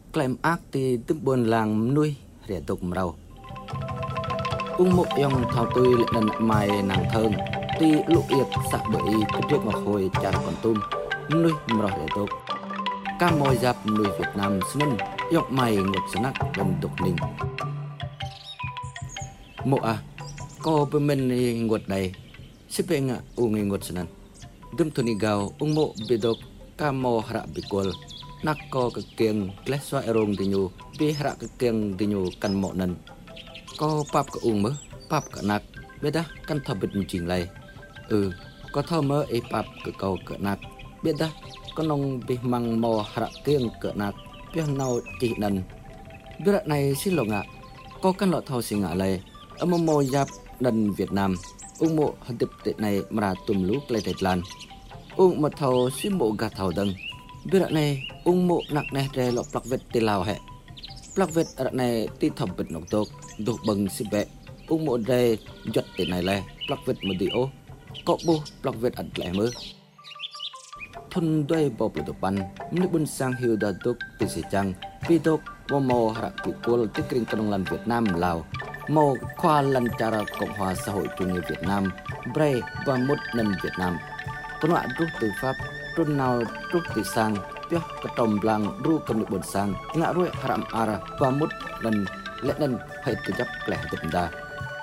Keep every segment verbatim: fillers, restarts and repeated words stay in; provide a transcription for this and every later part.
claim ác thì tức buồn làng nuôi để tục màu ung mộ yong thao tươi lệ nần mai nàng thơm tuy lụ yết sạ bởi cái trước ngọc hồi chả còn tôm nuôi màu để tục ca môi dạp nuôi Việt Nam sân yong mai ngột sân nắc gần tục ninh mộ à có bên mình ngột này xếp bên ngạ u ngay ngột sân đâm thôn gạo ung mộ bị độc ca mò hara bị quල් nak có cái kiêng kleh xoay rong đi nhu bị hara cái kiêng đi nhu căn mộ nần có pap cái ung mơ pap cái nak biết đã căn thập bịch chỉnh lại ừ có thơ mơ ấy pap cái cầu cái nak biết đã có nông bị mang mò hara kiêng cái nak biết nào chỉ nần biết đoạn này xin lỗi ngạ có căn lọ thau xin ngạ lại ở mô mô giáp nần Việt Nam ung mộ hận tiệp tệ này mà tùm lũ lại Thái Lan ung một thầu xuyên bộ gạt thầu đằng biết đoạn này ung mộ nặng này rè lọ plak vết tê lao hẹ plak vết đoạn này ti thầm bịch nọc tốt đục bằng xịp bẹ ung mộ rè giật tệ này lẹ plak vết một đi ô cọ bô plak vết ẩn lẹ mơ thôn đuôi bò bự đục bắn nước bún sang hiu đa tốt từ sĩ trăng vì tốt mò mò hạ bị cô tích kinh công lần Việt Nam Lào mò khoa lần trà Cộng hòa xã hội chủ nghĩa Việt Nam Bre và một lần Việt Nam con loại rút từ Pháp rút nào rút từ sang tiếc cái trồng làng ru cầm được buồn sang ngã ruồi haram ara và một lần lẽ lần hay cứ chấp lẽ tụm đa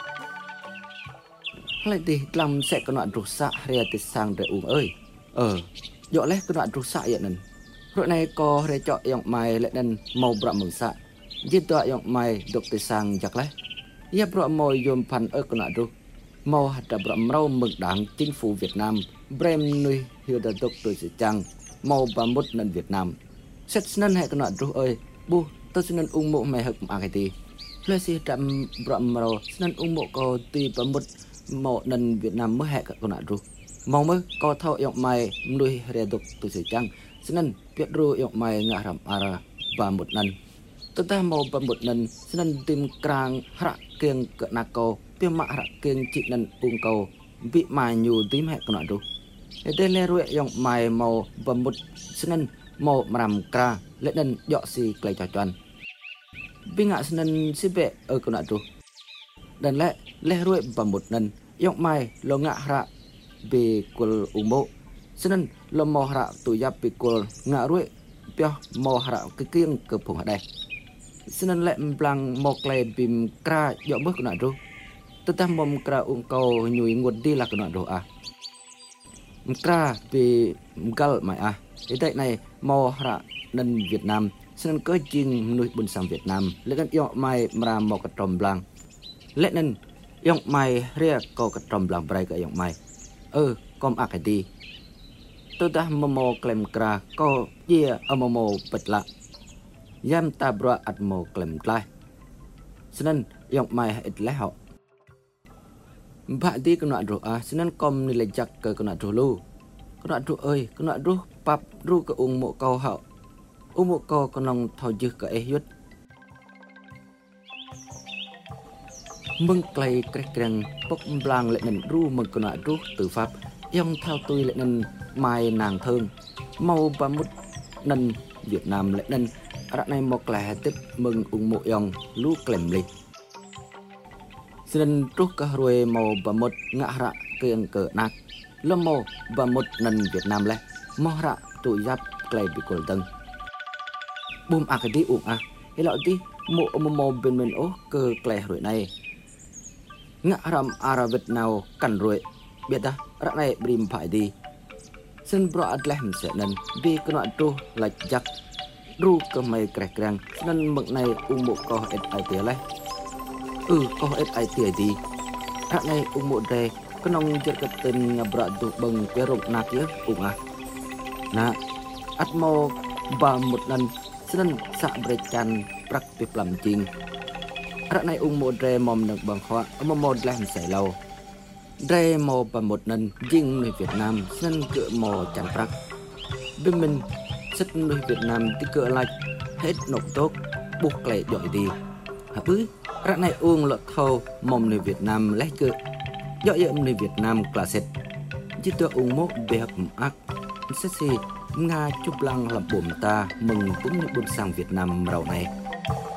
lại thì làm sẽ con loại rút xạ hay từ sang để uống ơi ờ dọ lẽ con loại rút xạ vậy nên rồi này có để chọn dòng mai lẽ lần màu bạc mừng xạ giết tọa dòng mai được từ sang giặc lẽ giáp bọ mồi dồn phần ở con loại rút màu hạt bọ màu mực đảng chính phủ Việt Nam Brem nuôi hiu đa tốc tôi sẽ chăng màu ba mốt nền Việt Nam xét nền hay con ru ơi bu tôi xin nền ung mộ mày hợp mà cái gì lấy si trạm bậm màu nền ung mộ có tùy ba mốt mộ nền Việt Nam mới hẹn con ru màu mới có thâu dòng mày nuôi hiu đa tốc tôi sẽ chăng nền biết ru dòng mày ngã rầm ara ba một nền tôi ta màu ba một nền nền tìm krang hara kiêng cỡ nako tiêm mạ hara kiêng chị nền ung cầu bị mài nhu tím hẹn con ru để lê ruệ dòng mài màu và một sân màu mram kra lệ nền dọ xì clay trò tròn bị ngã sân xí bệ ở con nợ đàn lệ lê ruệ và một nền dòng mài lo ngã hara bị quần ủng bộ sân lo màu hara tụi giáp bị quần ngã ruệ bia màu hara cái kiêng cực phồng ở đây sân lệ blang màu clay bìm kra dọ bước con nợ tôi ta mồm kra ung cầu nhùi nguồn đi là con nợ à kra vì gal mày à cái tại này mò hara nền Việt Nam xin có chiên nuôi bún sang Việt Nam lấy cái yong mai mà mò cái trồng blang lấy nên yong mai ria có cái trồng blang bray cái yong mai ừ com à cái đi tôi ta mò mò claim kra có gì ở mò mò bật lạ yam ta bra at mò claim lại xin yong mai ít lấy họ bạn đi con nợ rồi à xin anh com này lại chặt cái con nợ rồi lu con nợ rồi ơi con nợ rồi pap rồi cái ung mộ câu hậu ung mộ câu con lòng thò dư cái ấy hết mừng clay cái keng bốc blang lại nên ru mừng con nợ rồi từ Pháp yong thao tôi lại nên mai nàng thơm màu ba mút nên Việt Nam lại nên đoạn này một là tiếp mừng ung mộ yong lu klem lịch xin trúc cả rồi màu và một ngã rạ kiêng cỡ nát lâm màu và một nền Việt Nam lẽ màu rạ tụi giáp clay bị cột tầng bùm à cái đi uổng à cái lọ đi mộ màu màu bên bên ố cơ clay rồi này ngã ram ara Việt nào cẩn rồi biết ta rạ này bìm phải đi xin bro adlem sẽ nên vì cái nọ tru là chắc ru cơ mày kẹt kẹt nên mực này ung bộ co hết ai tiếc lấy ừ có ít ai tiệt đi đoạn này ung mộ đề có nông chất cái tên nhà bạ tụ bằng cái rộng nát chứ ung à nè ắt mò và một lần xin sạ bể chan bạc tuyệt làm chinh đoạn này ung mộ đề mòm được bằng khoa mò mò làm sải lâu đề mò và một lần riêng người Việt Nam xin cựa mò chan bạc bên mình rất người Việt Nam thì cựa lại hết nộp tốt buộc lại giỏi đi hả bứ đoạn này uống lọt thâu mồm người Việt Nam lấy cơ do âm người Việt Nam classic chỉ tôi uống mốc về học ác sexy Nga chụp lăng làm bùm ta mừng cũng như bùm sang Việt Nam rau này.